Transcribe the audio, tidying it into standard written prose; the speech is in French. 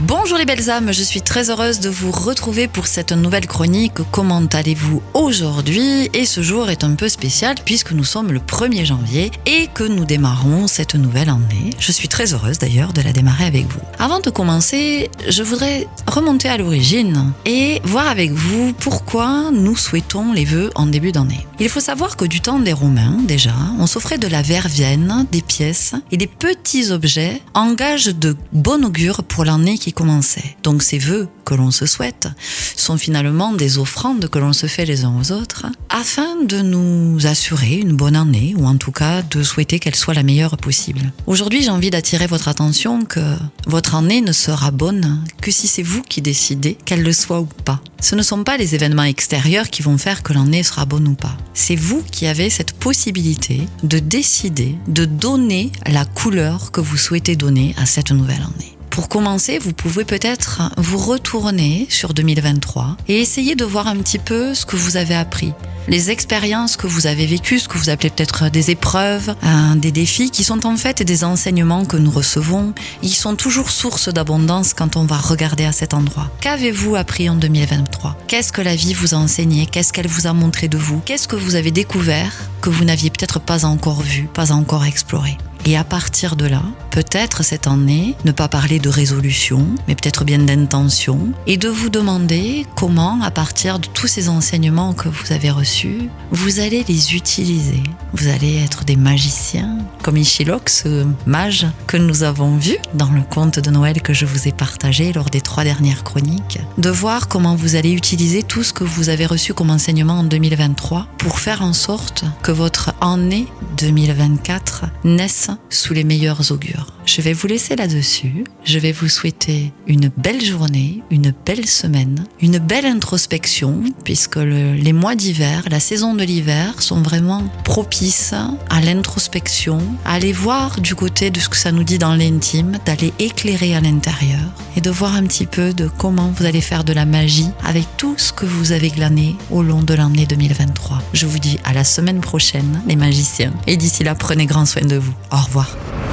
Bonjour les belles âmes, je suis très heureuse de vous retrouver pour cette nouvelle chronique. Comment allez-vous aujourd'hui? Et ce jour est un peu spécial puisque nous sommes le 1er janvier et que nous démarrons cette nouvelle année. Je suis très heureuse d'ailleurs de la démarrer avec vous. Avant de commencer, je voudrais remonter à l'origine et voir avec vous pourquoi nous souhaitons les vœux en début d'année. Il faut savoir que du temps des Romains, déjà, on s'offrait de la verveine, des pièces et des petits objets en gage de bon augure pour l'année qui commençait. Donc ces vœux que l'on se souhaite sont finalement des offrandes que l'on se fait les uns aux autres afin de nous assurer une bonne année ou en tout cas de souhaiter qu'elle soit la meilleure possible. Aujourd'hui, j'ai envie d'attirer votre attention que votre année ne sera bonne que si c'est vous qui décidez qu'elle le soit ou pas. Ce ne sont pas les événements extérieurs qui vont faire que l'année sera bonne ou pas. C'est vous qui avez cette possibilité de décider, de donner la couleur que vous souhaitez donner à cette nouvelle année. Pour commencer, vous pouvez peut-être vous retourner sur 2023 et essayer de voir un petit peu ce que vous avez appris. Les expériences que vous avez vécues, ce que vous appelez peut-être des épreuves, des défis, qui sont en fait des enseignements que nous recevons. Ils sont toujours source d'abondance quand on va regarder à cet endroit. Qu'avez-vous appris en 2023 ? Qu'est-ce que la vie vous a enseigné ? Qu'est-ce qu'elle vous a montré de vous ? Qu'est-ce que vous avez découvert que vous n'aviez peut-être pas encore vu, pas encore exploré ? Et à partir de là, peut-être cette année, ne pas parler de résolution, mais peut-être bien d'intention, et de vous demander comment, à partir de tous ces enseignements que vous avez reçus, vous allez les utiliser. Vous allez être des magiciens, comme Ichilok, ce mage que nous avons vu dans le conte de Noël que je vous ai partagé lors des 3 dernières chroniques, de voir comment vous allez utiliser tout ce que vous avez reçu comme enseignement en 2023 pour faire en sorte que votre année 2024 naisse sous les meilleurs augures. Je vais vous laisser là-dessus. Je vais vous souhaiter une belle journée, une belle semaine, une belle introspection, puisque les mois d'hiver, la saison de l'hiver sont vraiment propices à l'introspection, à aller voir du côté de ce que ça nous dit dans l'intime, d'aller éclairer à l'intérieur et de voir un petit peu de comment vous allez faire de la magie avec tout ce que vous avez glané au long de l'année 2023. Je vous dis à la semaine prochaine, les magiciens. Et d'ici là, prenez grand soin de vous. Au revoir.